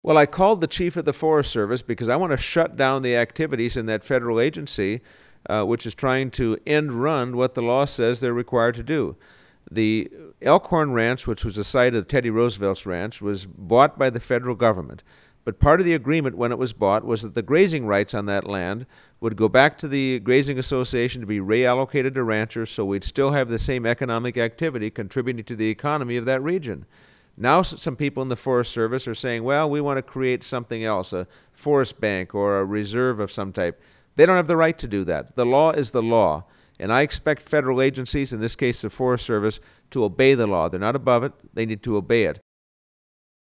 Well, I called the chief of the Forest Service because I want to shut down the activities in that federal agency, which is trying to end run what the law says they're required to do. The Elkhorn Ranch, which was the site of Teddy Roosevelt's ranch, was bought by the federal government. But part of the agreement when it was bought was that the grazing rights on that land would go back to the Grazing Association to be reallocated to ranchers, so we'd still have the same economic activity contributing to the economy of that region. Now, some people in the Forest Service are saying, well, we want to create something else, a forest bank or a reserve of some type. They don't have the right to do that. The law is the law. And I expect federal agencies, in this case the Forest Service, to obey the law. They're not above it. They need to obey it.